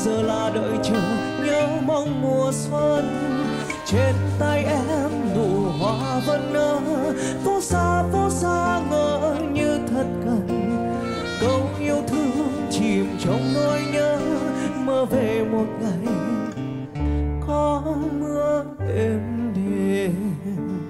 giờ là đợi chờ nhớ mong mùa xuân. Trên tay em nụ hoa vẫn nở, phố xa ngỡ như thật gần. Câu yêu thương chìm trong nỗi nhớ, mơ về một ngày có mưa êm đềm.